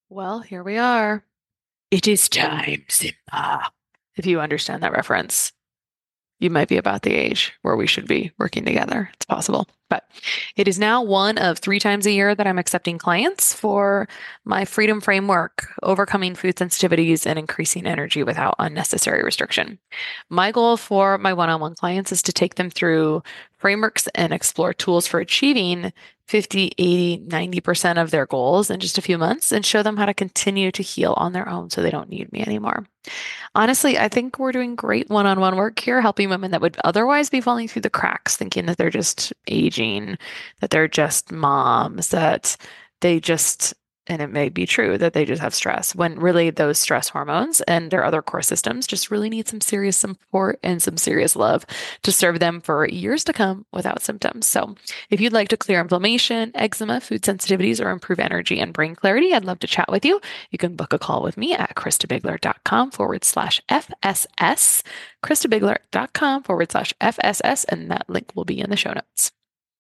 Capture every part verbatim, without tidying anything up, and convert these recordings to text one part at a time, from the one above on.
Well, here we are. It is time, Simba. If you understand that reference, you might be about the age where we should be working together. It's possible. But it is now one of three times a year that I'm accepting clients for my Freedom Framework, overcoming food sensitivities and increasing energy without unnecessary restriction. My goal for my one-on-one clients is to take them through frameworks and explore tools for achieving fifty, eighty, ninety percent of their goals in just a few months and show them how to continue to heal on their own so they don't need me anymore. Honestly, I think we're doing great one-on-one work here, helping women that would otherwise be falling through the cracks, thinking that they're just aging, that they're just moms, that they just, and it may be true that they just have stress, when really those stress hormones and their other core systems just really need some serious support and some serious love to serve them for years to come without symptoms. So if you'd like to clear inflammation, eczema, food sensitivities, or improve energy and brain clarity, I'd love to chat with you. You can book a call with me at kristabigler.com forward slash FSS, kristabigler.com forward slash FSS, and that link will be in the show notes.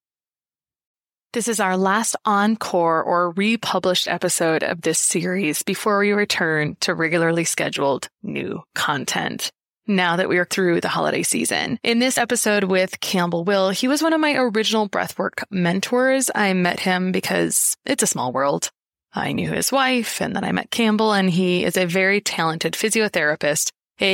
This is our last encore or republished episode of this series before we return to regularly scheduled new content. Now that we are through the holiday season. In this episode with Campbell Will, he was one of my original breathwork mentors. I met him because it's a small world. I knew his wife, and then I met Campbell, and he is a very talented physiotherapist,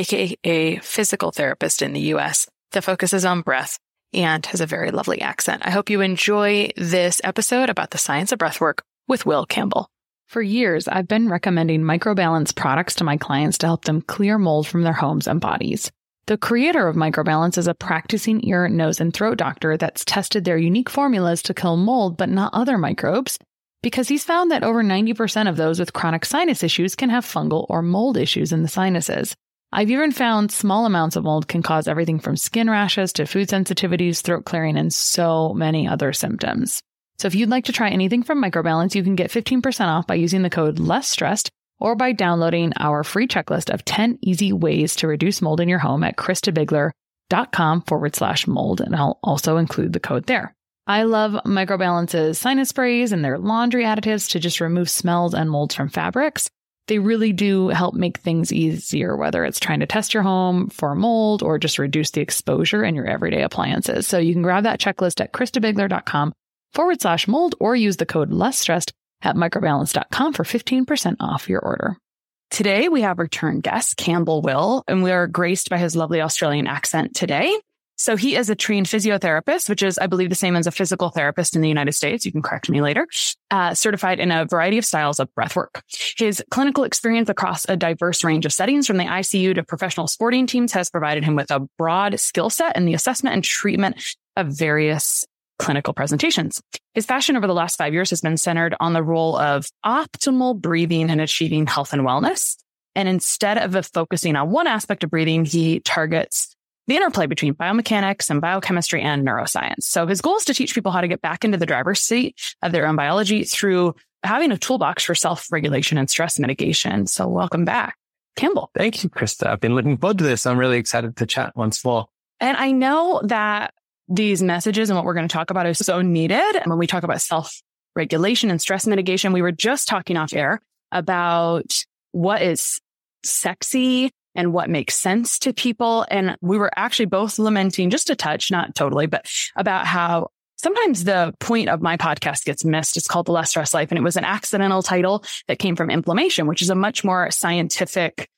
aka physical therapist in the U S, that focuses on breath and has a very lovely accent. I hope you enjoy this episode about the science of breathwork with Will Campbell. For years, I've been recommending Microbalance products to my clients to help them clear mold from their homes and bodies. The creator of Microbalance is a practicing ear, nose, and throat doctor that's tested their unique formulas to kill mold but not other microbes, because he's found that over ninety percent of those with chronic sinus issues can have fungal or mold issues in the sinuses. I've even found small amounts of mold can cause everything from skin rashes to food sensitivities, throat clearing, and so many other symptoms. So if you'd like to try anything from Microbalance, you can get fifteen percent off by using the code LESSSTRESSED or by downloading our free checklist of ten easy ways to reduce mold in your home at kristabigler.com forward slash mold. And I'll also include the code there. I love Microbalance's sinus sprays and their laundry additives to just remove smells and molds from fabrics. They really do help make things easier, whether it's trying to test your home for mold or just reduce the exposure in your everyday appliances. So you can grab that checklist at kristabigler.com forward slash mold or use the code less stressed at microbalance dot com for fifteen percent off your order. Today, we have return guest Campbell Will, and we are graced by his lovely Australian accent today. So he is a trained physiotherapist, which is, I believe, the same as a physical therapist in the United States. You can correct me later. Uh, certified in a variety of styles of breathwork. His clinical experience across a diverse range of settings, from the I C U to professional sporting teams, has provided him with a broad skill set in the assessment and treatment of various clinical presentations. His passion over the last five years has been centered on the role of optimal breathing and achieving health and wellness. And instead of focusing on one aspect of breathing, he targets the interplay between biomechanics and biochemistry and neuroscience. So his goal is to teach people how to get back into the driver's seat of their own biology through having a toolbox for self-regulation and stress mitigation. So welcome back, Campbell. Thank you, Krista. I've been looking forward to this. I'm really excited to chat once more. And I know that these messages and what we're going to talk about is so needed. When we talk about self-regulation and stress mitigation, we were just talking off air about what is sexy and what makes sense to people. And we were actually both lamenting just a touch, not totally, but about how sometimes the point of my podcast gets missed. It's called The Less Stress Life. And it was an accidental title that came from inflammation, which is a much more scientific,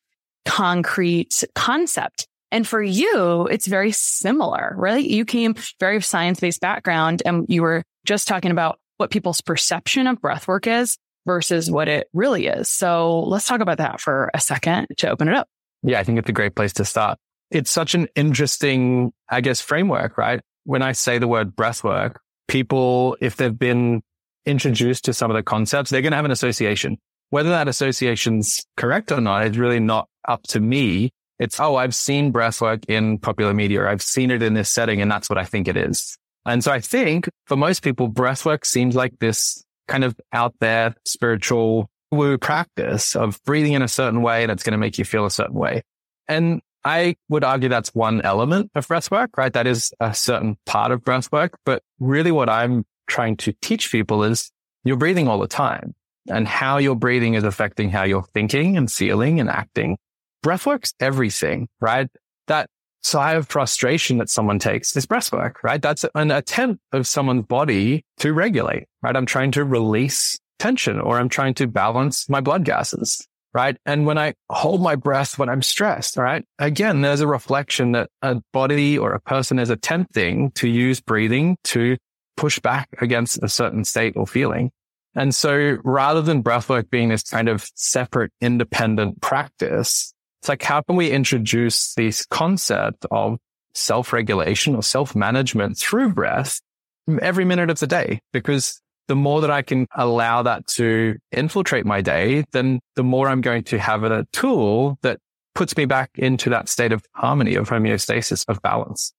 concrete concept. And for you, it's very similar, right? You came very science-based background, and you were just talking about what people's perception of breathwork is versus what it really is. So let's talk about that for a second to open it up. Yeah, I think it's a great place to start. It's such an interesting, I guess, framework, right? When I say the word breathwork, people, if they've been introduced to some of the concepts, they're going to have an association. Whether that association's correct or not is really not up to me. It's, oh, I've seen breathwork in popular media, or I've seen it in this setting, and that's what I think it is. And so I think for most people, breathwork seems like this kind of out there spiritual woo practice of breathing in a certain way, and it's going to make you feel a certain way. And I would argue that's one element of breathwork, right? That is a certain part of breathwork. But really what I'm trying to teach people is you're breathing all the time. and how your breathing is affecting how you're thinking and feeling and acting. Breathwork's everything, right? That sigh of frustration that someone takes is breathwork, right? That's an attempt of someone's body to regulate, right? I'm trying to release tension, or I'm trying to balance my blood gases, right? And when I hold my breath when I'm stressed, right? Again, there's a reflection that a body or a person is attempting to use breathing to push back against a certain state or feeling. And so rather than breathwork being this kind of separate, independent practice, it's like, how can we introduce this concept of self-regulation or self-management through breath every minute of the day? Because the more that I can allow that to infiltrate my day, then the more I'm going to have a tool that puts me back into that state of harmony, of homeostasis, of balance.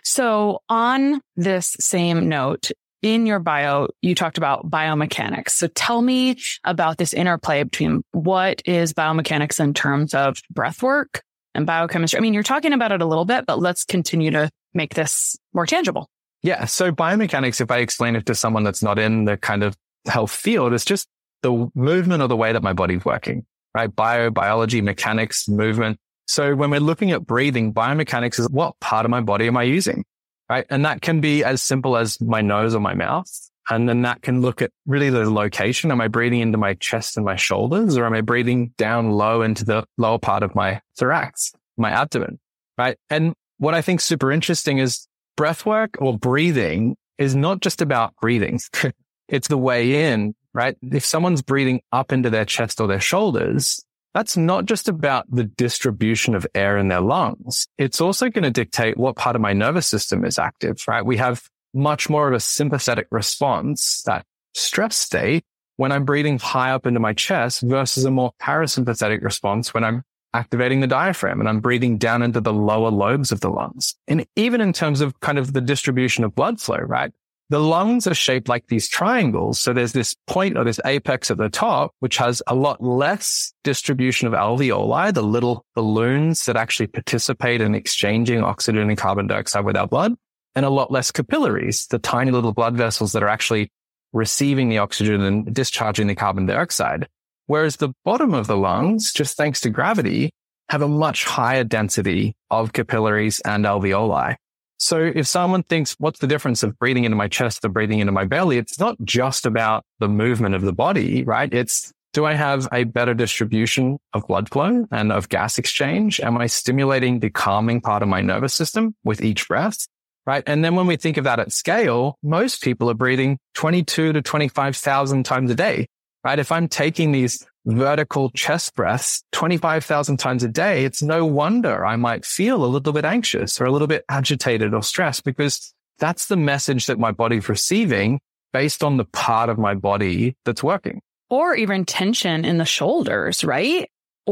So on this same note, in your bio, you talked about biomechanics. So tell me about this interplay between what is biomechanics in terms of breath work and biochemistry. I mean, you're talking about it a little bit, but let's continue to make this more tangible. Yeah. So biomechanics, if I explain it to someone that's not in the kind of health field, it's just the movement or the way that my body's working, right? Bio, biology, mechanics, movement. So when we're looking at breathing, biomechanics is what part of my body am I using? Right. And that can be as simple as my nose or my mouth. And then that can look at really the location. Am I breathing into my chest and my shoulders, or am I breathing down low into the lower part of my thorax, my abdomen? Right. And what I think is super interesting is breath work or breathing is not just about breathing. It's the way in, right? If someone's breathing up into their chest or their shoulders, that's not just about the distribution of air in their lungs. It's also going to dictate what part of my nervous system is active, right? We have much more of a sympathetic response, that stress state, when I'm breathing high up into my chest versus a more parasympathetic response when I'm activating the diaphragm and I'm breathing down into the lower lobes of the lungs. And even in terms of kind of the distribution of blood flow, right? The lungs are shaped like these triangles. So there's this point or this apex at the top, which has a lot less distribution of alveoli, the little balloons that actually participate in exchanging oxygen and carbon dioxide with our blood, and a lot less capillaries, the tiny little blood vessels that are actually receiving the oxygen and discharging the carbon dioxide. Whereas the bottom of the lungs, just thanks to gravity, have a much higher density of capillaries and alveoli. So if someone thinks, what's the difference of breathing into my chest or breathing into my belly? It's not just about the movement of the body, right? It's, do I have a better distribution of blood flow and of gas exchange? Am I stimulating the calming part of my nervous system with each breath, right? And then when we think of that at scale, most people are breathing twenty-two to twenty-five thousand times a day, right? If I'm taking these vertical chest breaths twenty-five thousand times a day, it's no wonder I might feel a little bit anxious or a little bit agitated or stressed, because that's the message that my body's receiving based on the part of my body that's working. Or even tension in the shoulders, right?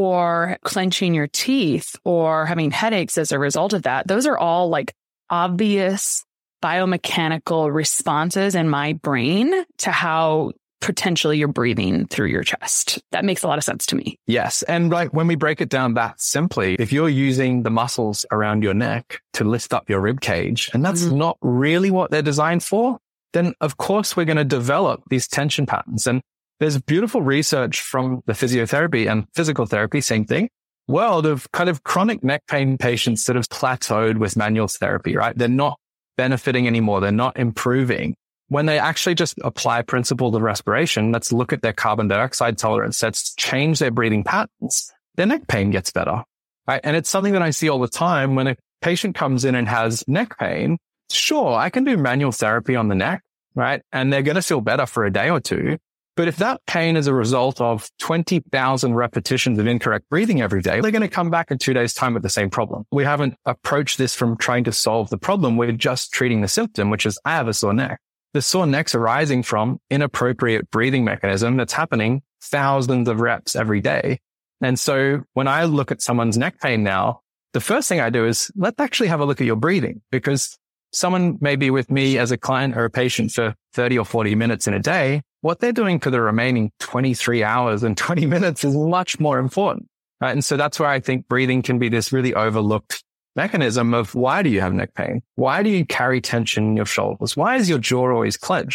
Or clenching your teeth or having headaches as a result of that. Those are all like obvious biomechanical responses in my brain to how potentially you're breathing through your chest. That makes a lot of sense to me. Yes. And like when we break it down that simply, if you're using the muscles around your neck to lift up your rib cage, and that's mm-hmm. not really what they're designed for, then of course we're going to develop these tension patterns. And there's beautiful research from the physiotherapy and physical therapy, same thing, world of kind of chronic neck pain patients that have plateaued with manual therapy, right? They're not benefiting anymore. They're not improving. When they actually just apply principles of respiration, let's look at their carbon dioxide tolerance, let's change their breathing patterns, their neck pain gets better, right? And it's something that I see all the time when a patient comes in and has neck pain. Sure, I can do manual therapy on the neck, right? And they're going to feel better for a day or two. But if that pain is a result of twenty thousand repetitions of incorrect breathing every day, they're going to come back in two days' time with the same problem. We haven't approached this from trying to solve the problem. We're just treating the symptom, which is I have a sore neck. The sore neck's arising from inappropriate breathing mechanism that's happening thousands of reps every day. And so when I look at someone's neck pain now, the first thing I do is let's actually have a look at your breathing, because someone may be with me as a client or a patient for thirty or forty minutes in a day. What they're doing for the remaining twenty-three hours and twenty minutes is much more important, right? And so that's where I think breathing can be this really overlooked mechanism of why do you have neck pain? Why do you carry tension in your shoulders? Why is your jaw always clenched?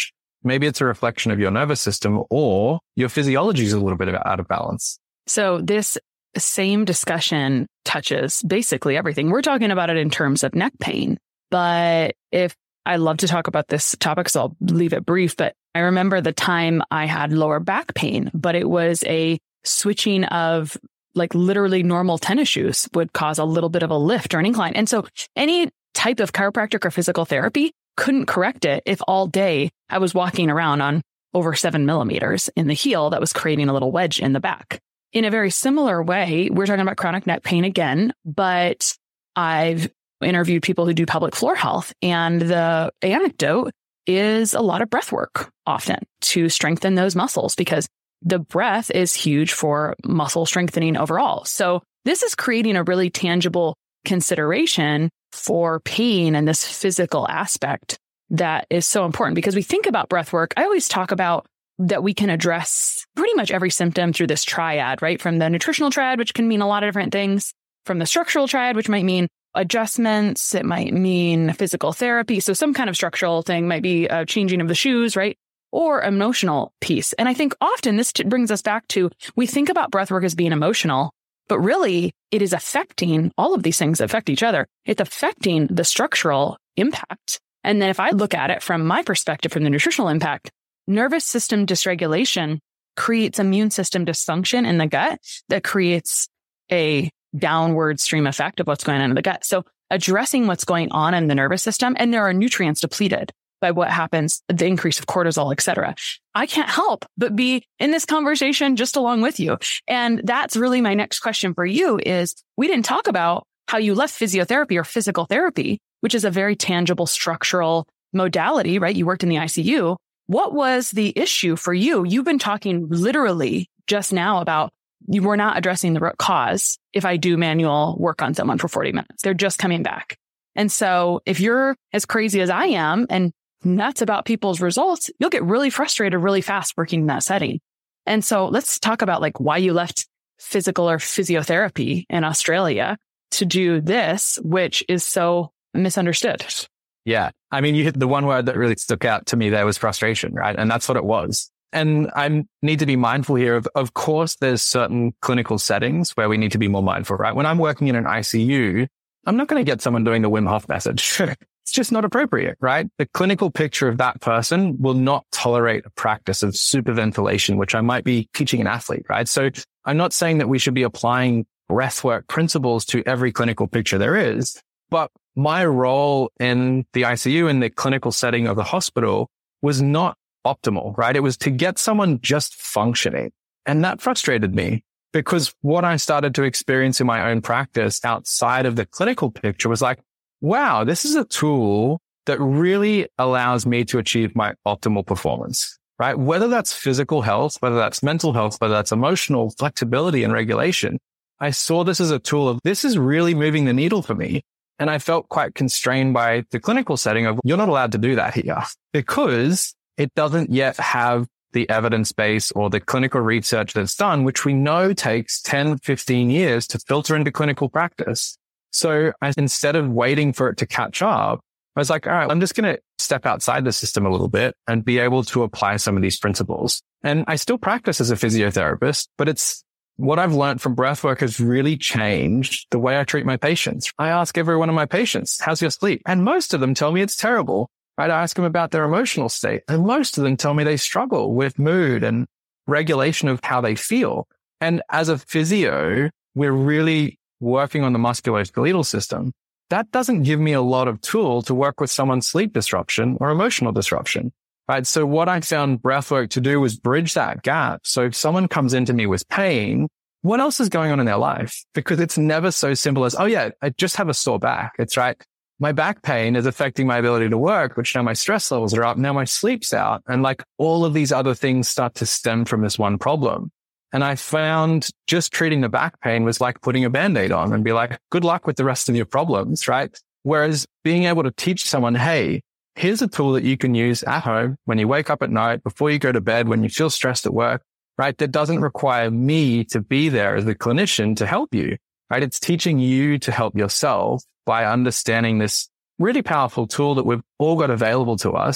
maybe it's a reflection of your nervous system or your physiology is a little bit out of balance. So this same discussion touches basically everything. We're talking about it in terms of neck pain, but if I love to talk about this topic, so I'll leave it brief, but I remember the time I had lower back pain, but it was a switching of like literally normal tennis shoes would cause a little bit of a lift or an incline. And so any type of chiropractic or physical therapy couldn't correct it if all day I was walking around on over seven millimeters in the heel that was creating a little wedge in the back. In a very similar way, we're talking about chronic neck pain again, but I've interviewed people who do pelvic floor health, and the anecdote is a lot of breath work often to strengthen those muscles because the breath is huge for muscle strengthening overall. So this is creating a really tangible consideration for pain and this physical aspect that is so important because we think about breath work. I always talk about that we can address pretty much every symptom through this triad, right? From the nutritional triad, which can mean a lot of different things, from the structural triad, which might mean adjustments, it might mean physical therapy. So some kind of structural thing might be a changing of the shoes, right? Or emotional piece. And I think often this t- brings us back to, we think about breath work as being emotional, but really it is affecting all of these things that affect each other. It's affecting the structural impact. And then if I look at it from my perspective, from the nutritional impact, nervous system dysregulation creates immune system dysfunction in the gut that creates a downward stream effect of what's going on in the gut. So addressing what's going on in the nervous system, and there are nutrients depleted by what happens, the increase of cortisol, et cetera. I can't help but be in this conversation just along with you. And that's really my next question for you is, we didn't talk about how you left physiotherapy or physical therapy, which is a very tangible structural modality, right? You worked in the I C U. What was the issue for you? You've been talking literally just now about you were not addressing the root cause. If I do manual work on someone for forty minutes, they're just coming back. And so if you're as crazy as I am and nuts about people's results, you'll get really frustrated really fast working in that setting. And so let's talk about like why you left physical or physiotherapy in Australia to do this, which is so misunderstood. Yeah. I mean, you hit the one word that really stuck out to me there was frustration, right? And that's what it was. And I need to be mindful here of, of course, there's certain clinical settings where we need to be more mindful, right? When I'm working in an I C U, I'm not going to get someone doing the Wim Hof method. It's just not appropriate, right? The clinical picture of that person will not tolerate a practice of superventilation, which I might be teaching an athlete, right? So I'm not saying that we should be applying breathwork principles to every clinical picture there is, but my role in the I C U in the clinical setting of the hospital was not optimal, right? It was to get someone just functioning. And that frustrated me because what I started to experience in my own practice outside of the clinical picture was like, wow, this is a tool that really allows me to achieve my optimal performance, right? Whether that's physical health, whether that's mental health, whether that's emotional flexibility and regulation. I saw this as a tool of this is really moving the needle for me. And I felt quite constrained by the clinical setting of you're not allowed to do that here because it doesn't yet have the evidence base or the clinical research that's done, which we know takes ten, fifteen years to filter into clinical practice. So I, instead of waiting for it to catch up, I was like, all right, I'm just going to step outside the system a little bit and be able to apply some of these principles. And I still practice as a physiotherapist, but it's what I've learned from breathwork has really changed the way I treat my patients. I ask every one of my patients, how's your sleep? And most of them tell me it's terrible. Right? I ask them about their emotional state, and most of them tell me they struggle with mood and regulation of how they feel. And as a physio, we're really working on the musculoskeletal system. That doesn't give me a lot of tool to work with someone's sleep disruption or emotional disruption. Right? So what I found breathwork to do was bridge that gap. So if someone comes into me with pain, what else is going on in their life? Because it's never so simple as, oh yeah, I just have a sore back. It's right. My back pain is affecting my ability to work, which now my stress levels are up. Now my sleep's out. And like all of these other things start to stem from this one problem. And I found just treating the back pain was like putting a Band-Aid on and be like, good luck with the rest of your problems, right? Whereas being able to teach someone, hey, here's a tool that you can use at home when you wake up at night, before you go to bed, when you feel stressed at work, right? That doesn't require me to be there as the clinician to help you, right? It's teaching you to help yourself by understanding this really powerful tool that we've all got available to us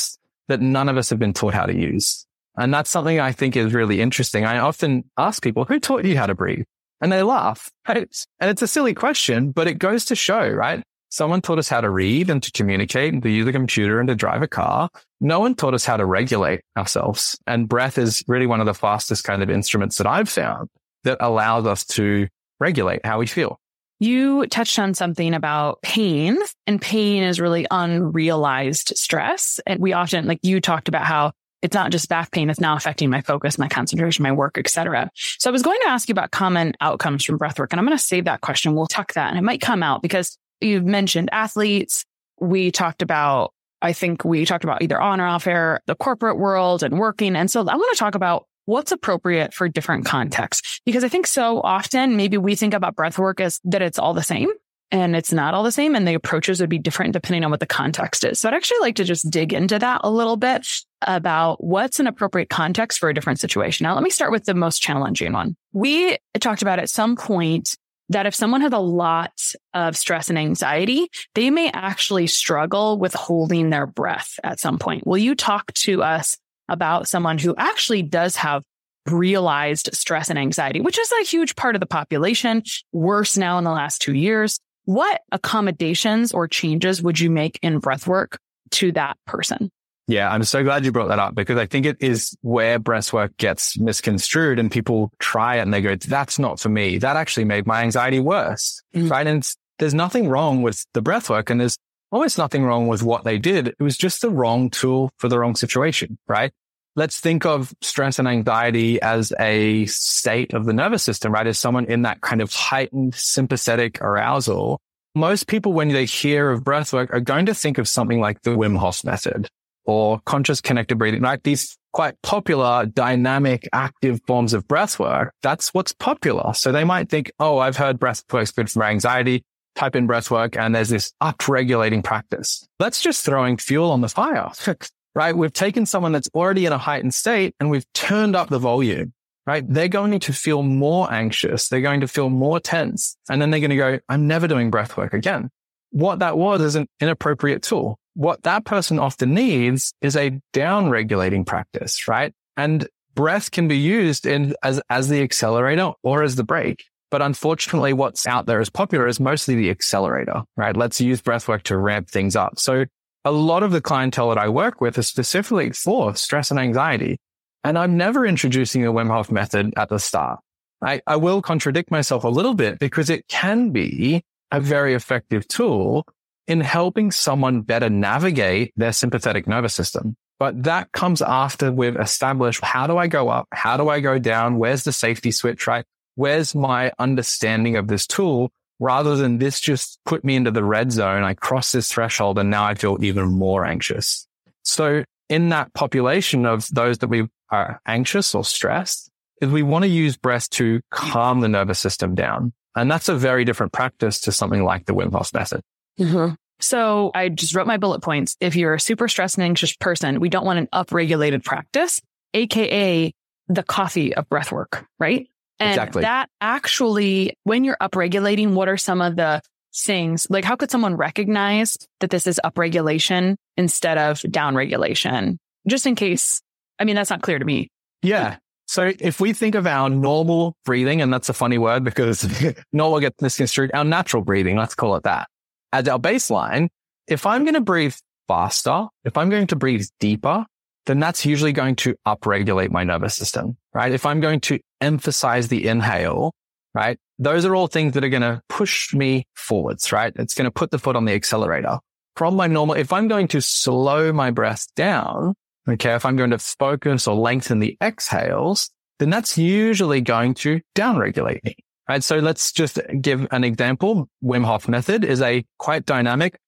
that none of us have been taught how to use. And that's something I think is really interesting. I often ask people, who taught you how to breathe? And they laugh, right? And it's a silly question, but it goes to show, right? Someone taught us how to read and to communicate and to use a computer and to drive a car. No one taught us how to regulate ourselves. And breath is really one of the fastest kind of instruments that I've found that allows us to regulate how we feel. You touched on something about pain, and pain is really unrealized stress. And we often, like you talked about how it's not just back pain, it's now affecting my focus, my concentration, my work, et cetera. So I was going to ask you about common outcomes from breathwork, and I'm going to save that question. We'll tuck that, and it might come out because you've mentioned athletes. We talked about, I think we talked about either on or off air, the corporate world and working. And so I want to talk about what's appropriate for different contexts, because I think so often maybe we think about breathwork as that it's all the same, and it's not all the same. And the approaches would be different depending on what the context is. So I'd actually like to just dig into that a little bit about what's an appropriate context for a different situation. Now, let me start with the most challenging one. We talked about at some point that if someone has a lot of stress and anxiety, they may actually struggle with holding their breath at some point. Will you talk to us about someone who actually does have realized stress and anxiety, which is a huge part of the population, worse now in the last two years? What accommodations or changes would you make in breathwork to that person? Yeah, I'm so glad you brought that up, because I think it is where breathwork gets misconstrued and people try it and they go, that's not for me. That actually made my anxiety worse, mm-hmm. right? And it's, there's nothing wrong with the breathwork, and there's almost nothing wrong with what they did. It was just the wrong tool for the wrong situation, right? Let's think of stress and anxiety as a state of the nervous system, right? As someone in that kind of heightened sympathetic arousal. Most people, when they hear of breathwork, are going to think of something like the Wim Hof method or conscious connected breathing, right? These quite popular, dynamic, active forms of breathwork. That's what's popular. So they might think, oh, I've heard breathwork's good for anxiety. Type in breathwork and there's this up-regulating practice. That's just throwing fuel on the fire, right? We've taken someone that's already in a heightened state and we've turned up the volume, right? They're going to feel more anxious. They're going to feel more tense. And then they're going to go, I'm never doing breathwork again. What that was is an inappropriate tool. What that person often needs is a down-regulating practice, right? And breath can be used in as, as the accelerator or as the brake. But unfortunately, what's out there as popular is mostly the accelerator, right? Let's use breathwork to ramp things up. So a lot of the clientele that I work with is specifically for stress and anxiety. And I'm never introducing the Wim Hof method at the start. I, I will contradict myself a little bit because it can be a very effective tool in helping someone better navigate their sympathetic nervous system. But that comes after we've established, how do I go up? How do I go down? Where's the safety switch, right? Where's my understanding of this tool, rather than this just put me into the red zone. I cross this threshold and now I feel even more anxious. So in that population of those that we are anxious or stressed, is we want to use breath to calm the nervous system down. And that's a very different practice to something like the Wim Hof method. Mm-hmm. So I just wrote my bullet points. If you're a super stressed and anxious person, we don't want an upregulated practice, A K A the coffee of breath work, right? And exactly. That actually, when you're upregulating, what are some of the things? Like, how could someone recognize that this is upregulation instead of downregulation? Just in case, I mean, that's not clear to me. Yeah. So if we think of our normal breathing, and that's a funny word because normal gets misconstrued, our natural breathing, let's call it that. As our baseline, if I'm going to breathe faster, if I'm going to breathe deeper, then that's usually going to upregulate my nervous system, right? If I'm going to emphasize the inhale, right? Those are all things that are going to push me forwards, right? It's going to put the foot on the accelerator. From my normal, if I'm going to slow my breath down, okay, if I'm going to focus or lengthen the exhales, then that's usually going to downregulate me, right? So let's just give an example. Wim Hof method is a quite dynamic.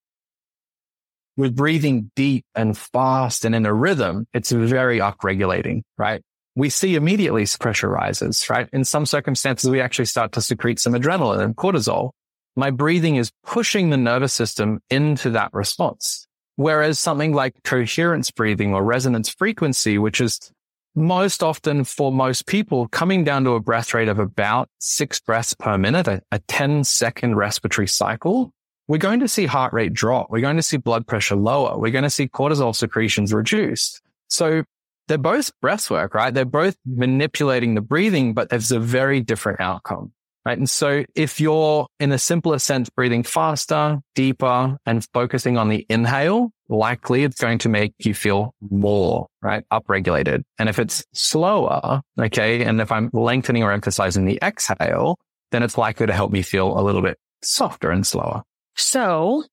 With breathing deep and fast and in a rhythm, it's very upregulating, right? We see immediately pressure rises, right? In some circumstances, we actually start to secrete some adrenaline and cortisol. My breathing is pushing the nervous system into that response. Whereas something like coherence breathing or resonance frequency, which is most often for most people coming down to a breath rate of about six breaths per minute, a, a ten second respiratory cycle, we're going to see heart rate drop. We're going to see blood pressure lower. We're going to see cortisol secretions reduced. So they're both breath work, right? They're both manipulating the breathing, but there's a very different outcome, right? And so if you're in a simpler sense, breathing faster, deeper, and focusing on the inhale, likely it's going to make you feel more, right? Upregulated. And if it's slower, okay, and if I'm lengthening or emphasizing the exhale, then it's likely to help me feel a little bit softer and slower. So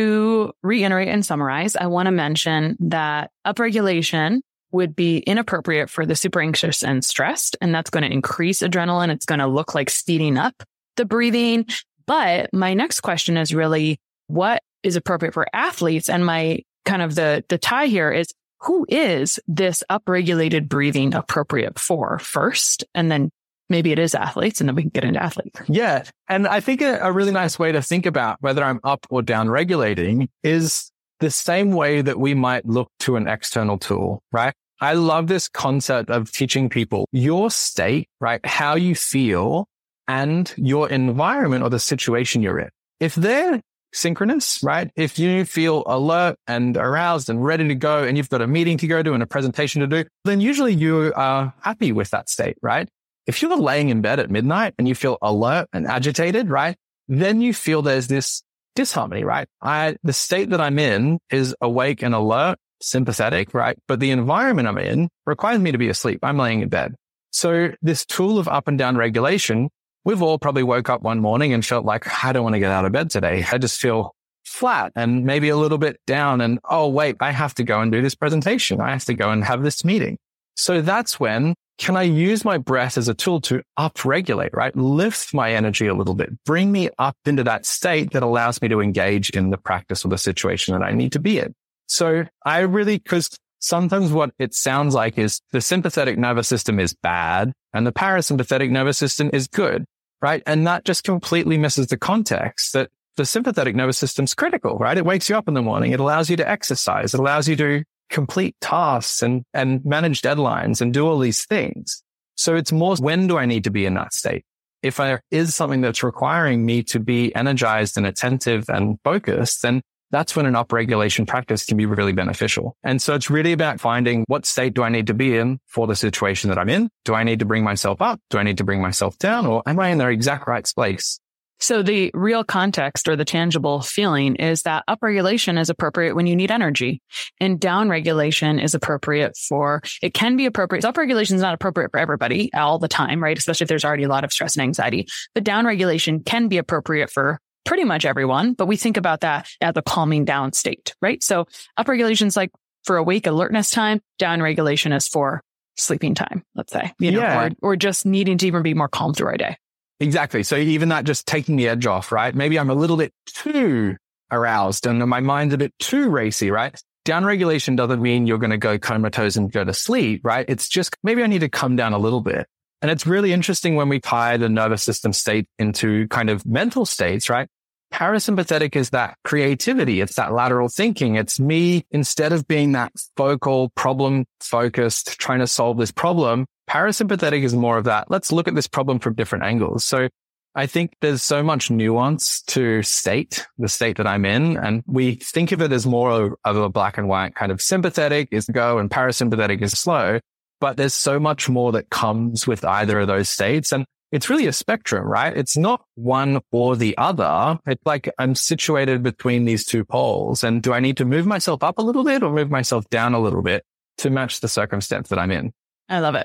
to reiterate and summarize, I want to mention that upregulation would be inappropriate for the super anxious and stressed, and that's going to increase adrenaline. It's going to look like speeding up the breathing. But my next question is really what is appropriate for athletes? And my kind of the, the tie here is who is this upregulated breathing appropriate for first? And then maybe it is athletes, and then we can get into athletes. Yeah. And I think a, a really nice way to think about whether I'm up or down regulating is the same way that we might look to an external tool, right? I love this concept of teaching people your state, right? How you feel and your environment or the situation you're in. If they're synchronous, right? If you feel alert and aroused and ready to go and you've got a meeting to go to and a presentation to do, then usually you are happy with that state, right? If you're laying in bed at midnight and you feel alert and agitated, right? Then you feel there's this disharmony, right? I, the state that I'm in is awake and alert, sympathetic, right? But the environment I'm in requires me to be asleep. I'm laying in bed. So this tool of up and down regulation, we've all probably woke up one morning and felt like, I don't want to get out of bed today. I just feel flat and maybe a little bit down. And oh, wait, I have to go and do this presentation. I have to go and have this meeting. So that's when can I use my breath as a tool to up-regulate, right? Lift my energy a little bit, bring me up into that state that allows me to engage in the practice or the situation that I need to be in. So I really, because sometimes what it sounds like is the sympathetic nervous system is bad and the parasympathetic nervous system is good, right? And that just completely misses the context that the sympathetic nervous system's critical, right? It wakes you up in the morning. It allows you to exercise. It allows you to complete tasks and, and manage deadlines and do all these things. So it's more, when do I need to be in that state? If there is something that's requiring me to be energized and attentive and focused, then that's when an upregulation practice can be really beneficial. And so it's really about finding what state do I need to be in for the situation that I'm in? Do I need to bring myself up? Do I need to bring myself down? Or am I in the exact right place? So the real context or the tangible feeling is that upregulation is appropriate when you need energy, and downregulation is appropriate for, it can be appropriate. So upregulation is not appropriate for everybody all the time, right? Especially if there's already a lot of stress and anxiety. But downregulation can be appropriate for pretty much everyone, but we think about that as a calming down state, right? So upregulation is like for awake alertness time, downregulation is for sleeping time, let's say, you know, yeah. or, or just needing to even be more calm through our day. Exactly. So even that just taking the edge off, right? Maybe I'm a little bit too aroused and my mind's a bit too racy, right? Downregulation doesn't mean you're going to go comatose and go to sleep, right? It's just maybe I need to come down a little bit. And it's really interesting when we tie the nervous system state into kind of mental states, right? Parasympathetic is that creativity. It's that lateral thinking. It's me, instead of being that focal, problem focused, trying to solve this problem, parasympathetic is more of that. Let's look at this problem from different angles. So I think there's so much nuance to state, the state that I'm in. And we think of it as more of a black and white kind of sympathetic is go and parasympathetic is slow. But there's so much more that comes with either of those states. And it's really a spectrum, right? It's not one or the other. It's like I'm situated between these two poles. And do I need to move myself up a little bit or move myself down a little bit to match the circumstance that I'm in? I love it.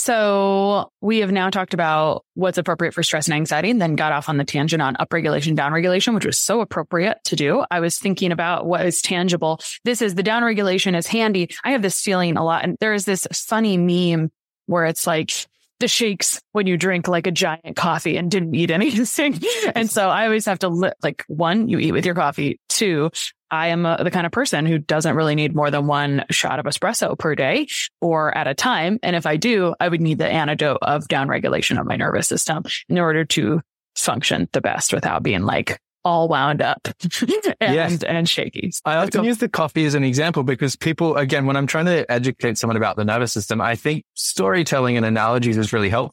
So we have now talked about what's appropriate for stress and anxiety, and then got off on the tangent on upregulation, downregulation, which was so appropriate to do. I was thinking about what is tangible. This is the downregulation is handy. I have this feeling a lot. And there is this funny meme where it's like the shakes when you drink like a giant coffee and didn't eat anything. And so I always have to li- like one, you eat with your coffee. Two, I am a, the kind of person who doesn't really need more than one shot of espresso per day or at a time. And if I do, I would need the antidote of downregulation of my nervous system in order to function the best without being like all wound up and, yes. and shaky. I often so, use the coffee as an example because people, again, when I'm trying to educate someone about the nervous system, I think storytelling and analogies is really helpful.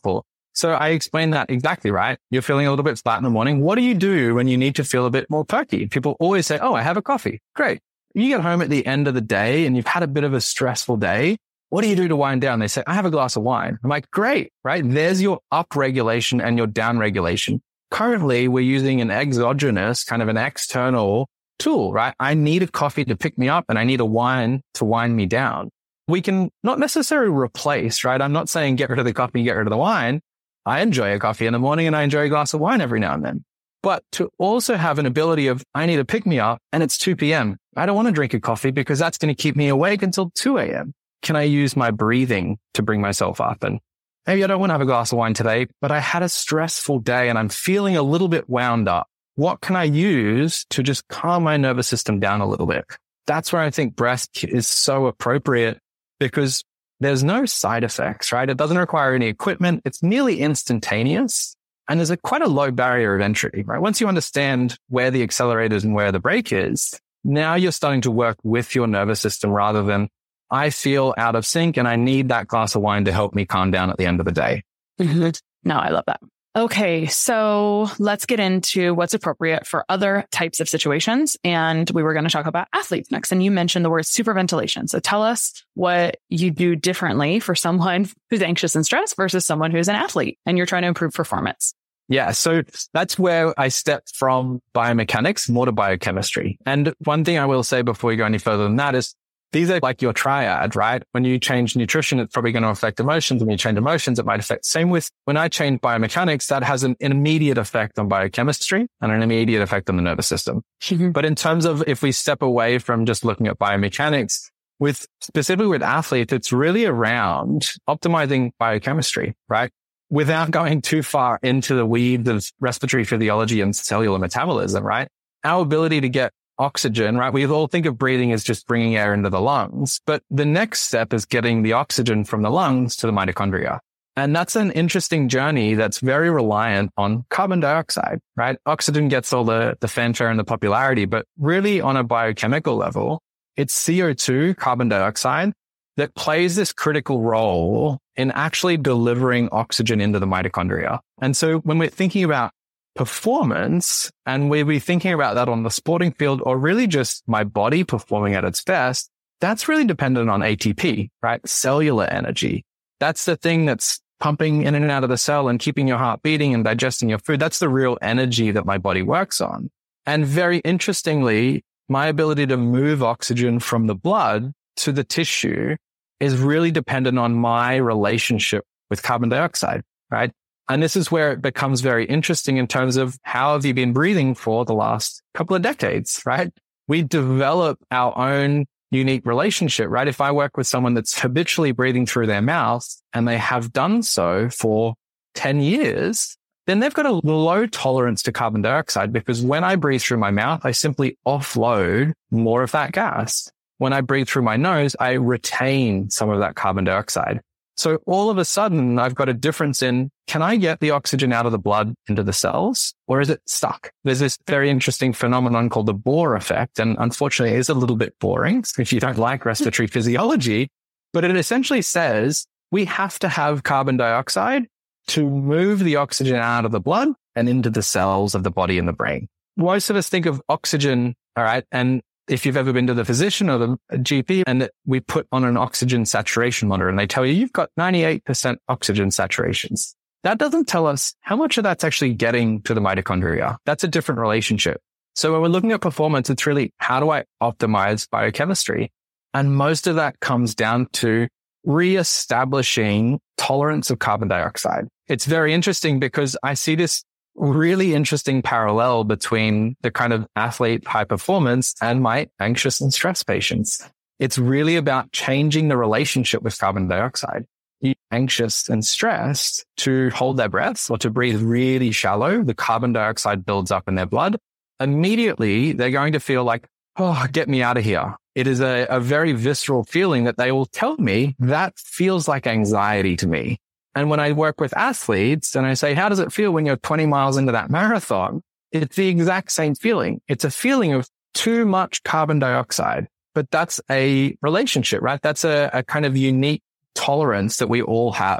So I explained that exactly, right? You're feeling a little bit flat in the morning. What do you do when you need to feel a bit more perky? People always say, oh, I have a coffee. Great. You get home at the end of the day and you've had a bit of a stressful day. What do you do to wind down? They say, I have a glass of wine. I'm like, great, right? There's your up regulation and your down regulation. Currently, we're using an exogenous, kind of an external tool, right? I need a coffee to pick me up and I need a wine to wind me down. We can not necessarily replace, right? I'm not saying get rid of the coffee, get rid of the wine. I enjoy a coffee in the morning and I enjoy a glass of wine every now and then. But to also have an ability of, I need to pick me up and it's two p.m. I don't want to drink a coffee because that's going to keep me awake until two a.m. Can I use my breathing to bring myself up? And maybe I don't want to have a glass of wine today, but I had a stressful day and I'm feeling a little bit wound up. What can I use to just calm my nervous system down a little bit? That's where I think breath is so appropriate because there's no side effects, right? It doesn't require any equipment. It's nearly instantaneous. And there's a quite a low barrier of entry, right? Once you understand where the accelerator is and where the brake is, now you're starting to work with your nervous system rather than I feel out of sync and I need that glass of wine to help me calm down at the end of the day. Mm-hmm. No, I love that. Okay, so let's get into what's appropriate for other types of situations. And we were going to talk about athletes next. And you mentioned the word superventilation. So tell us what you do differently for someone who's anxious and stressed versus someone who's an athlete and you're trying to improve performance. Yeah, so that's where I stepped from biomechanics more to biochemistry. And one thing I will say before we go any further than that is these are like your triad, right? When you change nutrition, it's probably going to affect emotions. When you change emotions, it might affect. Same with when I change biomechanics, that has an, an immediate effect on biochemistry and an immediate effect on the nervous system. Mm-hmm. But in terms of if we step away from just looking at biomechanics, with specifically with athletes, it's really around optimizing biochemistry, right? Without going too far into the weeds of respiratory physiology and cellular metabolism, right? Our ability to get oxygen, right? We all think of breathing as just bringing air into the lungs, but the next step is getting the oxygen from the lungs to the mitochondria. And that's an interesting journey that's very reliant on carbon dioxide, right? Oxygen gets all the, the fanfare and the popularity, but really on a biochemical level, it's C O two, carbon dioxide, that plays this critical role in actually delivering oxygen into the mitochondria. And so when we're thinking about performance, and we'll be thinking about that on the sporting field or really just my body performing at its best, that's really dependent on A T P, right? Cellular energy. That's the thing that's pumping in and out of the cell and keeping your heart beating and digesting your food. That's the real energy that my body works on. And very interestingly, my ability to move oxygen from the blood to the tissue is really dependent on my relationship with carbon dioxide, right? And this is where it becomes very interesting in terms of how have you been breathing for the last couple of decades, right? We develop our own unique relationship, right? If I work with someone that's habitually breathing through their mouth and they have done so for ten years, then they've got a low tolerance to carbon dioxide because when I breathe through my mouth, I simply offload more of that gas. When I breathe through my nose, I retain some of that carbon dioxide. So all of a sudden, I've got a difference in, can I get the oxygen out of the blood into the cells or is it stuck? There's this very interesting phenomenon called the Bohr effect. And unfortunately, it is a little bit boring if you don't like respiratory physiology, but it essentially says we have to have carbon dioxide to move the oxygen out of the blood and into the cells of the body and the brain. Most of us think of oxygen, all right, and if you've ever been to the physician or the G P and we put on an oxygen saturation monitor and they tell you you've got ninety-eight percent oxygen saturations, that doesn't tell us how much of that's actually getting to the mitochondria. That's a different relationship. So when we're looking at performance, it's really how do I optimize biochemistry? And most of that comes down to reestablishing tolerance of carbon dioxide. It's very interesting because I see this really interesting parallel between the kind of athlete high performance and my anxious and stress patients. It's really about changing the relationship with carbon dioxide. You're anxious and stressed to hold their breaths or to breathe really shallow. The carbon dioxide builds up in their blood. Immediately, they're going to feel like, oh, get me out of here. It is a, a very visceral feeling that they will tell me that feels like anxiety to me. And when I work with athletes and I say, how does it feel when you're twenty miles into that marathon? It's the exact same feeling. It's a feeling of too much carbon dioxide, but that's a relationship, right? That's a, a kind of unique tolerance that we all have.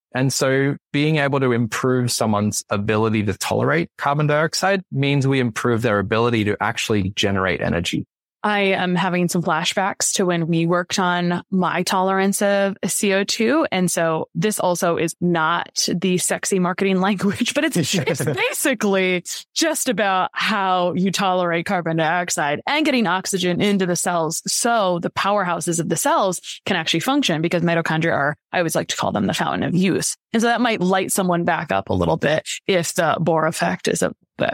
And so being able to improve someone's ability to tolerate carbon dioxide means we improve their ability to actually generate energy. I am having some flashbacks to when we worked on my tolerance of C O two. And so this also is not the sexy marketing language, but it's, it's basically just about how you tolerate carbon dioxide and getting oxygen into the cells so the powerhouses of the cells can actually function, because mitochondria are, I always like to call them the fountain of youth. And so that might light someone back up a little bit if the Bohr effect is a bit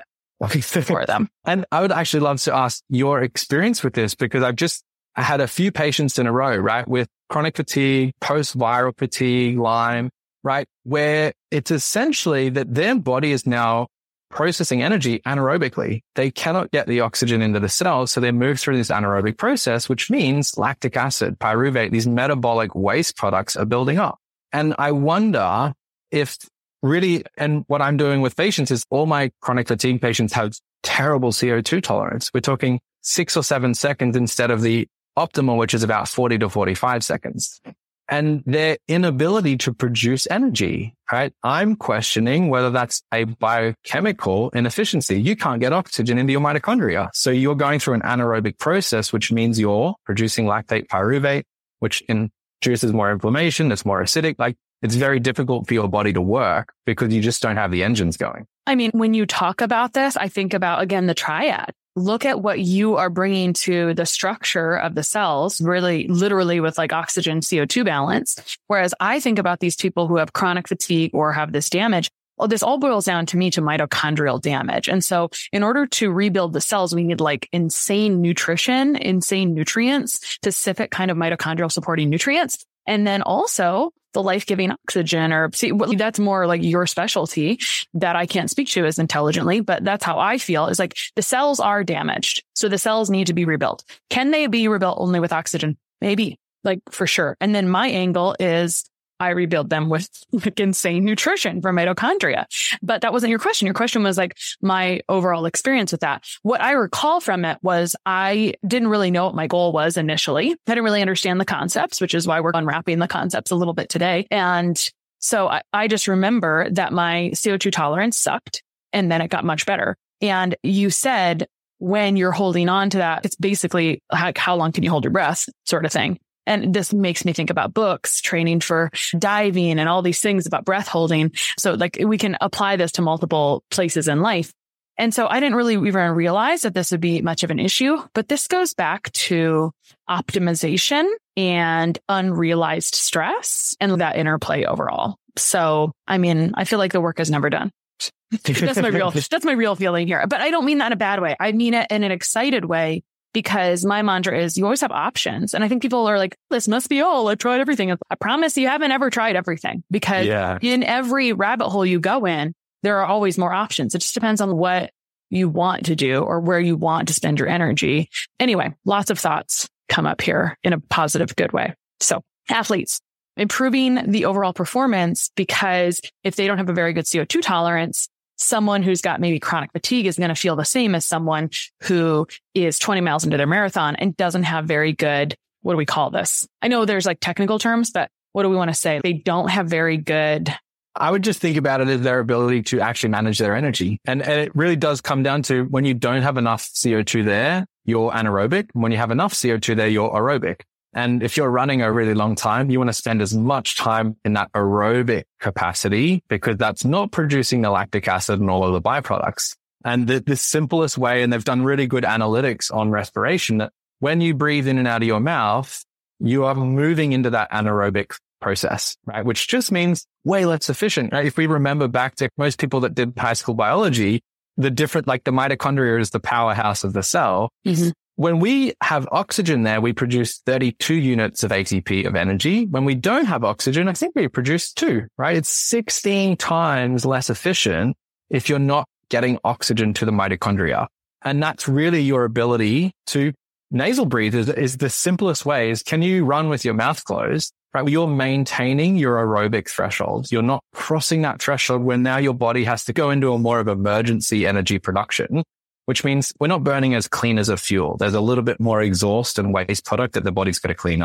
for them. And I would actually love to ask your experience with this, because I've just I had a few patients in a row, right, with chronic fatigue, post-viral fatigue, Lyme, right, where it's essentially that their body is now processing energy anaerobically. They cannot get the oxygen into the cells, so they move through this anaerobic process, which means lactic acid, pyruvate, these metabolic waste products are building up. And I wonder if really, and what I'm doing with patients is all my chronic fatigue patients have terrible C O two tolerance. We're talking six or seven seconds instead of the optimal, which is about forty to forty-five seconds. And their inability to produce energy, right? I'm questioning whether that's a biochemical inefficiency. You can't get oxygen into your mitochondria. So you're going through an anaerobic process, which means you're producing lactate pyruvate, which induces more inflammation. It's more acidic. Like, it's very difficult for your body to work because you just don't have the engines going. I mean, when you talk about this, I think about, again, the triad. Look at what you are bringing to the structure of the cells, really literally with like oxygen C O two balance. Whereas I think about these people who have chronic fatigue or have this damage. Well, this all boils down to me to mitochondrial damage. And so in order to rebuild the cells, we need like insane nutrition, insane nutrients, specific kind of mitochondrial supporting nutrients. And then also the life-giving oxygen, or see, that's more like your specialty that I can't speak to as intelligently, but that's how I feel, is like the cells are damaged. So the cells need to be rebuilt. Can they be rebuilt only with oxygen? Maybe, like for sure. And then my angle is I rebuild them with like insane nutrition from mitochondria. But that wasn't your question. Your question was like my overall experience with that. What I recall from it was I didn't really know what my goal was initially. I didn't really understand the concepts, which is why we're unwrapping the concepts a little bit today. And so I, I just remember that my C O two tolerance sucked, and then it got much better. And you said when you're holding on to that, it's basically like, how long can you hold your breath sort of thing. And this makes me think about books, training for diving, and all these things about breath holding. So like we can apply this to multiple places in life. And so I didn't really even realize that this would be much of an issue, but this goes back to optimization and unrealized stress and that interplay overall. So, I mean, I feel like the work is never done. That's my real, that's my real feeling here, but I don't mean that in a bad way. I mean it in an excited way. Because my mantra is you always have options. And I think people are like, this must be all. I tried everything. I promise you haven't ever tried everything, because yeah. in every rabbit hole you go in, there are always more options. It just depends on what you want to do or where you want to spend your energy. Anyway, lots of thoughts come up here in a positive, good way. So athletes, improving the overall performance, because if they don't have a very good C O two tolerance, someone who's got maybe chronic fatigue is going to feel the same as someone who is twenty miles into their marathon and doesn't have very good, what do we call this? I know there's like technical terms, but what do we want to say? They don't have very good. I would just think about it as their ability to actually manage their energy. And, and it really does come down to when you don't have enough C O two there, you're anaerobic. When you have enough C O two there, you're aerobic. And if you're running a really long time, you want to spend as much time in that aerobic capacity, because that's not producing the lactic acid and all of the byproducts. And the, the simplest way, and they've done really good analytics on respiration, that when you breathe in and out of your mouth, you are moving into that anaerobic process, right? Which just means way less efficient, right? If we remember back to most people that did high school biology, the different, like the mitochondria is the powerhouse of the cell. Mm-hmm. When we have oxygen there, we produce thirty-two units of A T P of energy. When we don't have oxygen, I think we produce two, right? It's sixteen times less efficient if you're not getting oxygen to the mitochondria. And that's really your ability to nasal breathe is, is the simplest way is, can you run with your mouth closed, right? You're maintaining your aerobic threshold. You're not crossing that threshold where now your body has to go into a more of emergency energy production, which means we're not burning as clean as a fuel. There's a little bit more exhaust and waste product that the body's got to clean up.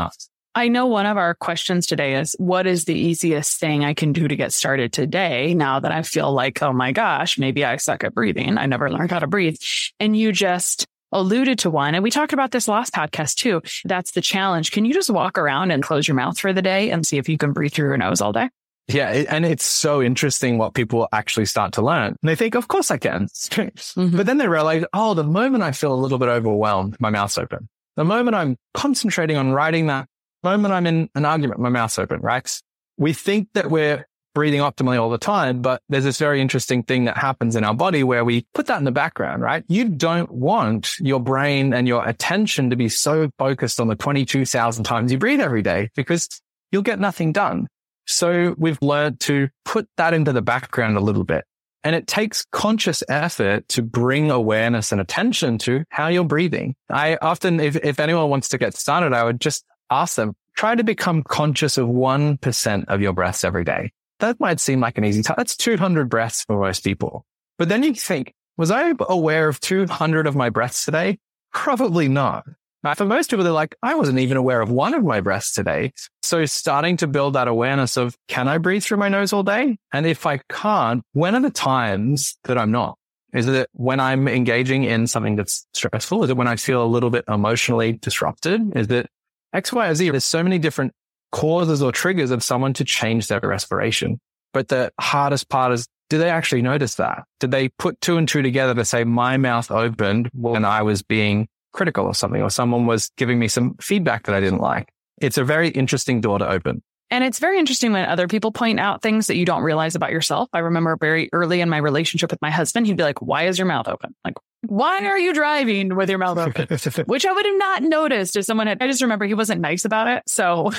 I know one of our questions today is, what is the easiest thing I can do to get started today now that I feel like, oh my gosh, maybe I suck at breathing. I never learned how to breathe. And you just alluded to one. And we talked about this last podcast too. That's the challenge. Can you just walk around and close your mouth for the day and see if you can breathe through your nose all day? Yeah. It, and it's so interesting what people actually start to learn. And they think, of course I can. Mm-hmm. But then they realize, oh, the moment I feel a little bit overwhelmed, my mouth's open. The moment I'm concentrating on writing that, moment I'm in an argument, my mouth's open, right? We think that we're breathing optimally all the time, but there's this very interesting thing that happens in our body where we put that in the background, right? You don't want your brain and your attention to be so focused on the twenty-two thousand times you breathe every day because you'll get nothing done. So we've learned to put that into the background a little bit. And it takes conscious effort to bring awareness and attention to how you're breathing. I often, if, if anyone wants to get started, I would just ask them, try to become conscious of one percent of your breaths every day. That might seem like an easy task. That's two hundred breaths for most people. But then you think, was I aware of two hundred of my breaths today? Probably not. Now, for most people, they're like, I wasn't even aware of one of my breaths today. So starting to build that awareness of, can I breathe through my nose all day? And if I can't, when are the times that I'm not? Is it when I'm engaging in something that's stressful? Is it when I feel a little bit emotionally disrupted? Is it X, Y, or Z? There's so many different causes or triggers of someone to change their respiration. But the hardest part is, do they actually notice that? Did they put two and two together to say my mouth opened when I was being critical or something, or someone was giving me some feedback that I didn't like? It's a very interesting door to open. And it's very interesting when other people point out things that you don't realize about yourself. I remember very early in my relationship with my husband, he'd be like, why is your mouth open? Like, why are you driving with your mouth open? Which I would have not noticed if someone had. I just remember he wasn't nice about it. So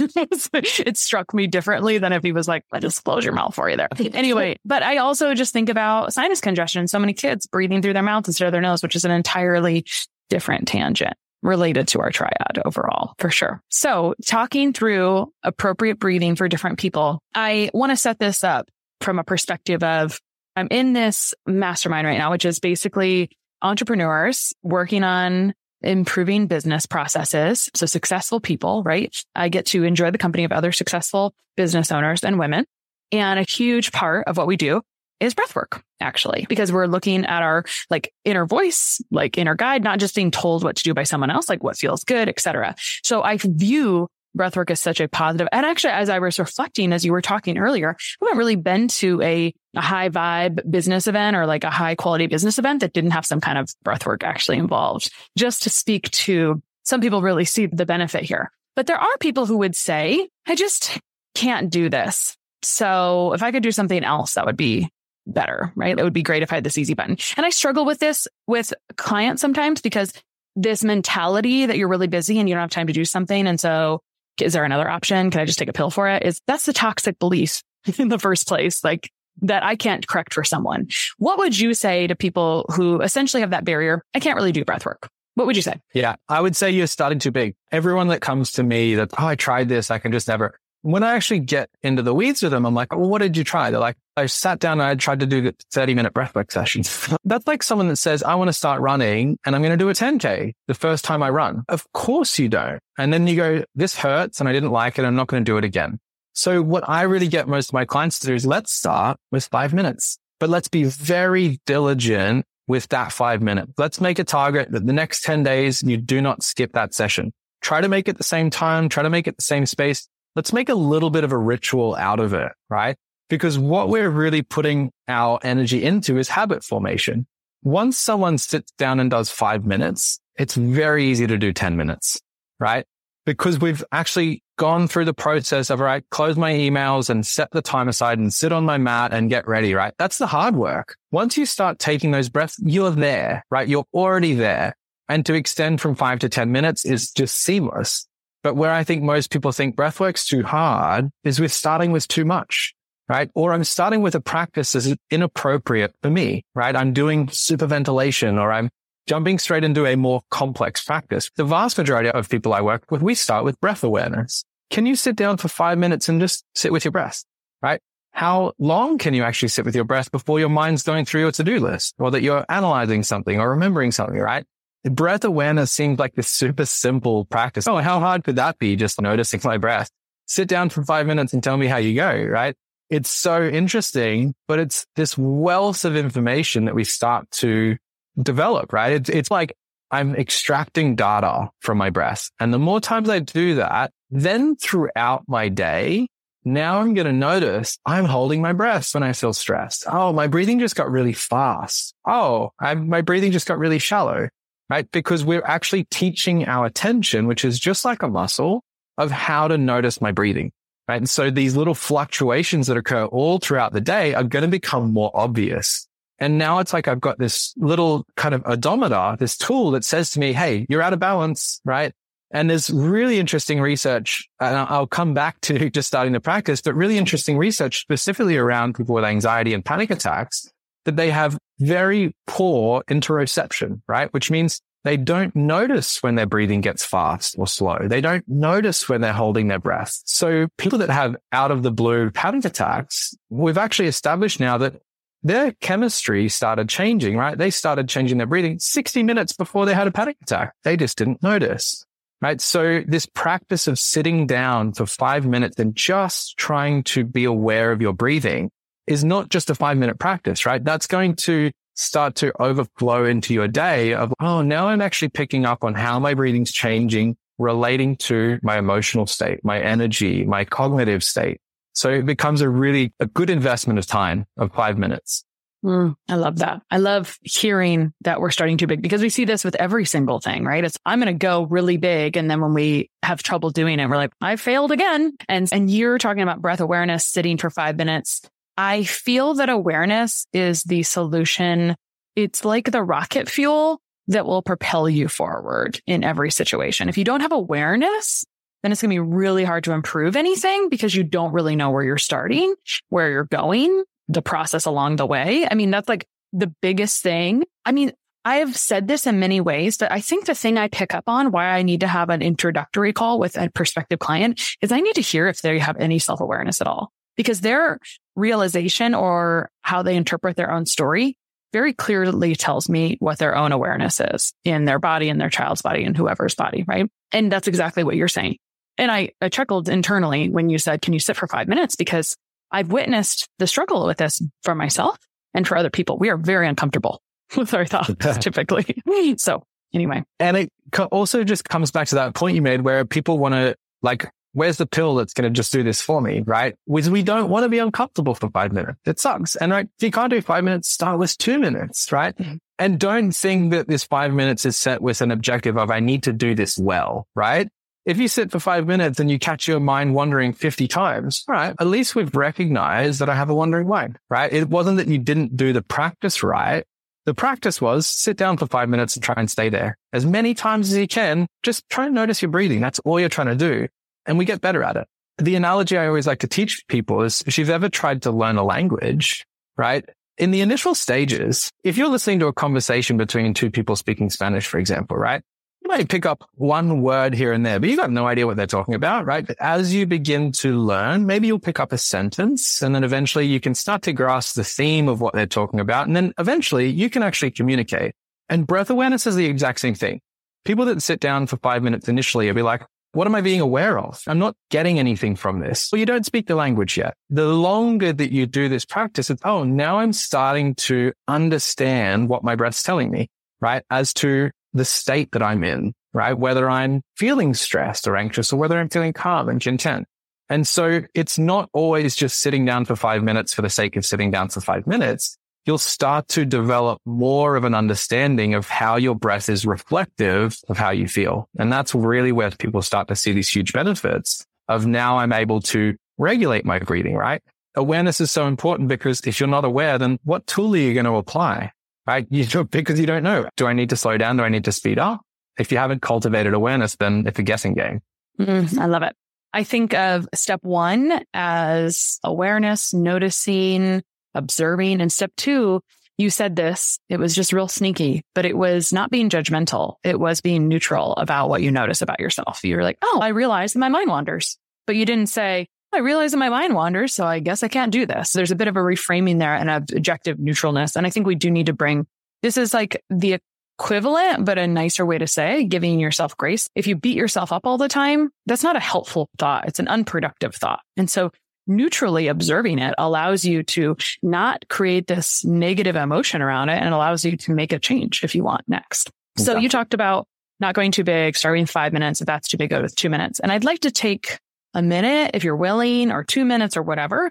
it struck me differently than if he was like, I just close your mouth for you there. Anyway, but I also just think about sinus congestion. So many kids breathing through their mouth instead of their nose, which is an entirely different tangent related to our triad overall, for sure. So talking through appropriate breathing for different people, I want to set this up from a perspective of, I'm in this mastermind right now, which is basically entrepreneurs working on improving business processes. So successful people, right? I get to enjoy the company of other successful business owners and women. And a huge part of what we do is breath work, actually, because we're looking at our like inner voice, like inner guide, not just being told what to do by someone else, like what feels good, et cetera. So I view breathwork as such a positive. And actually, as I was reflecting, as you were talking earlier, I haven't really been to a, a high vibe business event or like a high quality business event that didn't have some kind of breathwork actually involved, just to speak to some people really see the benefit here. But there are people who would say, I just can't do this. So if I could do something else, that would be better, right? It would be great if I had this easy button. And I struggle with this with clients sometimes because this mentality that you're really busy and you don't have time to do something. And so is there another option? Can I just take a pill for it? Is that's the toxic belief in the first place, like that I can't correct for someone. What would you say to people who essentially have that barrier? I can't really do breath work. What would you say? Yeah, I would say you're starting too big. Everyone that comes to me that, oh, I tried this, I can just never. When I actually get into the weeds with them, I'm like, well, what did you try? They're like, I sat down and I tried to do thirty minute breathwork sessions. That's like someone that says, I want to start running and I'm going to do a ten K the first time I run. Of course you don't. And then you go, this hurts and I didn't like it. I'm not going to do it again. So what I really get most of my clients to do is let's start with five minutes, but let's be very diligent with that five minutes. Let's make a target that the next ten days, you do not skip that session. Try to make it the same time, try to make it the same space. Let's make a little bit of a ritual out of it, right? Because what we're really putting our energy into is habit formation. Once someone sits down and does five minutes, it's very easy to do ten minutes, right? Because we've actually gone through the process of, all right, close my emails and set the time aside and sit on my mat and get ready, right? That's the hard work. Once you start taking those breaths, you're there, right? You're already there. And to extend from five to ten minutes is just seamless. But where I think most people think breathwork's too hard is with starting with too much, right? Or I'm starting with a practice that's inappropriate for me, right? I'm doing superventilation or I'm jumping straight into a more complex practice. The vast majority of people I work with, we start with breath awareness. Can you sit down for five minutes and just sit with your breath, right? How long can you actually sit with your breath before your mind's going through your to-do list or that you're analyzing something or remembering something, right? breath awareness seems like this super simple practice. Oh, how hard could that be? Just noticing my breath. Sit down for five minutes and tell me how you go, right? It's so interesting, but it's this wealth of information that we start to develop, right? It's, it's like I'm extracting data from my breath. And the more times I do that, then throughout my day, now I'm going to notice I'm holding my breath when I feel stressed. Oh, my breathing just got really fast. Oh, I, my breathing just got really shallow, right? Because we're actually teaching our attention, which is just like a muscle, of how to notice my breathing, right? And so these little fluctuations that occur all throughout the day are going to become more obvious. And now it's like I've got this little kind of odometer, this tool that says to me, hey, you're out of balance, right? And there's really interesting research, and I'll come back to just starting the practice, but really interesting research specifically around people with anxiety and panic attacks, that they have very poor interoception, right? Which means they don't notice when their breathing gets fast or slow. They don't notice when they're holding their breath. So people that have out of the blue panic attacks, we've actually established now that their chemistry started changing, right? They started changing their breathing sixty minutes before they had a panic attack. They just didn't notice. Right. So this practice of sitting down for five minutes and just trying to be aware of your breathing is not just a five minute practice, right? That's going to start to overflow into your day of, oh, now I'm actually picking up on how my breathing's changing, relating to my emotional state, my energy, my cognitive state. So it becomes a really a good investment of time of five minutes. Mm, I love that. I love hearing that we're starting too big, because we see this with every single thing, right? It's, I'm going to go really big. And then when we have trouble doing it, we're like, I failed again. And, and you're talking about breath awareness, sitting for five minutes. I feel that awareness is the solution. It's like the rocket fuel that will propel you forward in every situation. If you don't have awareness, then it's going to be really hard to improve anything, because you don't really know where you're starting, where you're going, the process along the way. I mean, that's like the biggest thing. I mean, I've said this in many ways, but I think the thing I pick up on why I need to have an introductory call with a prospective client is I need to hear if they have any self-awareness at all, because their realization or how they interpret their own story very clearly tells me what their own awareness is in their body, in their child's body, and whoever's body, right? And that's exactly what you're saying. And I, I chuckled internally when you said, can you sit for five minutes? Because I've witnessed the struggle with this for myself and for other people. We are very uncomfortable with our thoughts typically. So anyway. And it also just comes back to that point you made where people want to like, where's the pill that's going to just do this for me, right? Because we don't want to be uncomfortable for five minutes. It sucks. And right, if you can't do five minutes, start with two minutes, right? Mm-hmm. And don't think that this five minutes is set with an objective of I need to do this well, right? If you sit for five minutes and you catch your mind wandering fifty times, all right, at least we've recognized that I have a wandering mind, right? It wasn't that you didn't do the practice right. The practice was sit down for five minutes and try and stay there as many times as you can. Just try and notice your breathing. That's all you're trying to do. And we get better at it. The analogy I always like to teach people is if you've ever tried to learn a language, right? In the initial stages, if you're listening to a conversation between two people speaking Spanish, for example, right? You might pick up one word here and there, but you've got no idea what they're talking about, right? But as you begin to learn, maybe you'll pick up a sentence and then eventually you can start to grasp the theme of what they're talking about. And then eventually you can actually communicate. And breath awareness is the exact same thing. People that sit down for five minutes initially will be like, what am I being aware of? I'm not getting anything from this. Well, you don't speak the language yet. The longer that you do this practice, it's, oh, now I'm starting to understand what my breath's telling me, right? As to the state that I'm in, right? Whether I'm feeling stressed or anxious or whether I'm feeling calm and content. And so it's not always just sitting down for five minutes for the sake of sitting down for five minutes. You'll start to develop more of an understanding of how your breath is reflective of how you feel. And that's really where people start to see these huge benefits of now I'm able to regulate my breathing, right? Awareness is so important because if you're not aware, then what tool are you going to apply, right? You, because you don't know. Do I need to slow down? Do I need to speed up? If you haven't cultivated awareness, then it's a guessing game. Mm, I love it. I think of step one as awareness, noticing, observing. And step two, you said this, it was just real sneaky, but it was not being judgmental. It was being neutral about what you notice about yourself. You were like, oh, I realize that my mind wanders, but you didn't say, I realize that my mind wanders, so I guess I can't do this. There's a bit of a reframing there and objective neutralness. And I think we do need to bring, this is like the equivalent, but a nicer way to say giving yourself grace. If you beat yourself up all the time, that's not a helpful thought. It's an unproductive thought. And so neutrally observing it allows you to not create this negative emotion around it, and it allows you to make a change if you want next. So exactly. You talked about not going too big, starting with five minutes. If that's too big, go with two minutes. And I'd like to take a minute, if you're willing, or two minutes or whatever,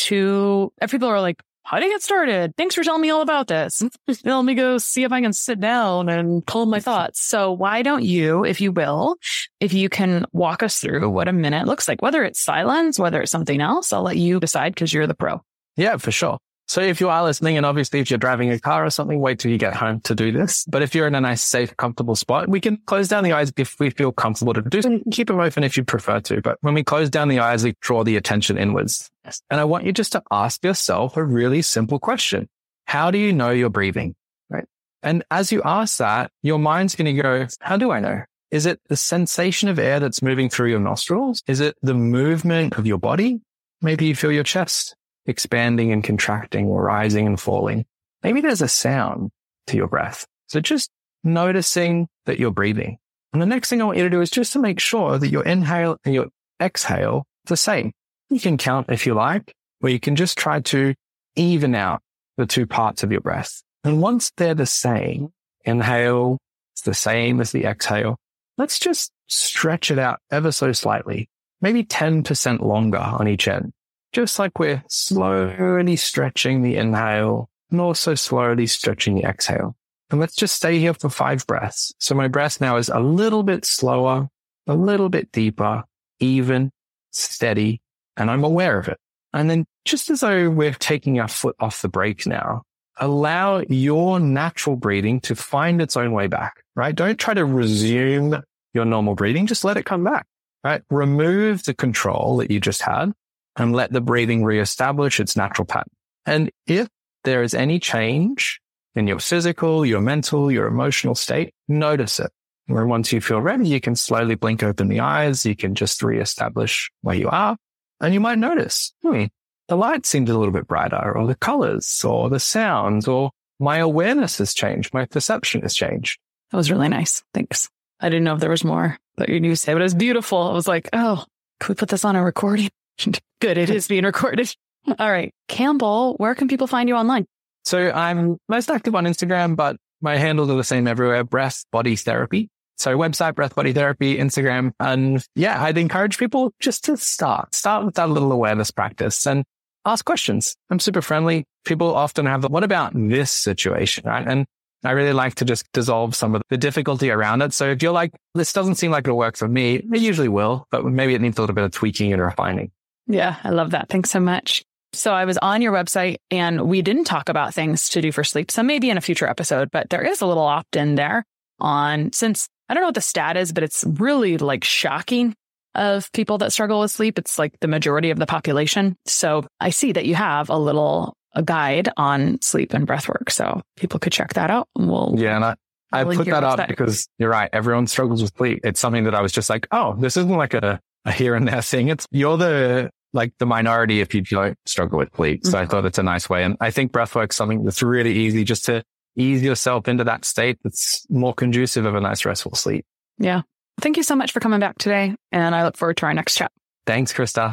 to, if people are like, how do you get started? Thanks for telling me all about this. Let me go see if I can sit down and calm my thoughts. So why don't you, if you will, if you can walk us through what a minute looks like, whether it's silence, whether it's something else, I'll let you decide because you're the pro. Yeah, for sure. So if you are listening, and obviously if you're driving a car or something, wait till you get home to do this. But if you're in a nice, safe, comfortable spot, we can close down the eyes if we feel comfortable to do so. You can keep them open if you prefer to. But when we close down the eyes, we draw the attention inwards. And I want you just to ask yourself a really simple question. How do you know you're breathing? Right? And as you ask that, your mind's going to go, how do I know? Is it the sensation of air that's moving through your nostrils? Is it the movement of your body? Maybe you feel your chest expanding and contracting, or rising and falling. Maybe there's a sound to your breath. So just noticing that you're breathing. And the next thing I want you to do is just to make sure that your inhale and your exhale are the same. You can count if you like, or you can just try to even out the two parts of your breath. And once they're the same, inhale is the same as the exhale, let's just stretch it out ever so slightly, maybe ten percent longer on each end. Just like we're slowly stretching the inhale and also slowly stretching the exhale. And let's just stay here for five breaths. So my breath now is a little bit slower, a little bit deeper, even, steady, and I'm aware of it. And then just as though we're taking our foot off the brake now, allow your natural breathing to find its own way back, right? Don't try to resume your normal breathing. Just let it come back, right? Remove the control that you just had and let the breathing reestablish its natural pattern. And if there is any change in your physical, your mental, your emotional state, notice it. Where once you feel ready, you can slowly blink open the eyes. You can just reestablish where you are. And you might notice, hmm, the light seems a little bit brighter, or the colors, or the sounds, or my awareness has changed. My perception has changed. That was really nice. Thanks. I didn't know if there was more that you knew to say, but it was beautiful. I was like, oh, could we put this on a recording? Good. It is being recorded. All right. Campbell, where can people find you online? So I'm most active on Instagram, but my handles are the same everywhere. Breath Body Therapy. So website, Breath Body Therapy, Instagram. And yeah, I'd encourage people just to start, start with that little awareness practice and ask questions. I'm super friendly. People often have the, what about this situation? Right. And I really like to just dissolve some of the difficulty around it. So if you're like, this doesn't seem like it'll work for me, it usually will, but maybe it needs a little bit of tweaking and refining. Yeah, I love that. Thanks so much. So I was on your website and we didn't talk about things to do for sleep. So maybe in a future episode, but there is a little opt-in there on, since I don't know what the stat is, but it's really like shocking of people that struggle with sleep. It's like the majority of the population. So I see that you have a little a guide on sleep and breath work. So people could check that out. And we'll yeah, and I, I put that up website. Because you're right. Everyone struggles with sleep. It's something that I was just like, oh, this isn't like a, a here and there thing. It's you're the like the minority if you don't struggle with sleep. So mm-hmm. I thought it's a nice way. And I think breathwork's something that's really easy just to ease yourself into that state that's more conducive of a nice restful sleep. Yeah. Thank you so much for coming back today. And I look forward to our next chat. Thanks, Krista.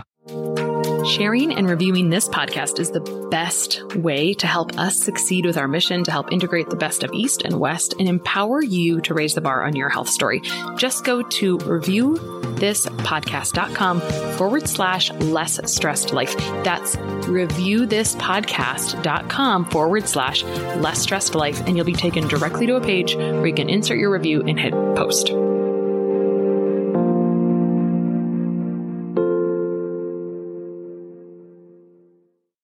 Sharing and reviewing this podcast is the best way to help us succeed with our mission to help integrate the best of East and West and empower you to raise the bar on your health story. Just go to reviewthispodcast.com forward slash less stressed life. That's reviewthispodcast.com forward slash less stressed life. And you'll be taken directly to a page where you can insert your review and hit post.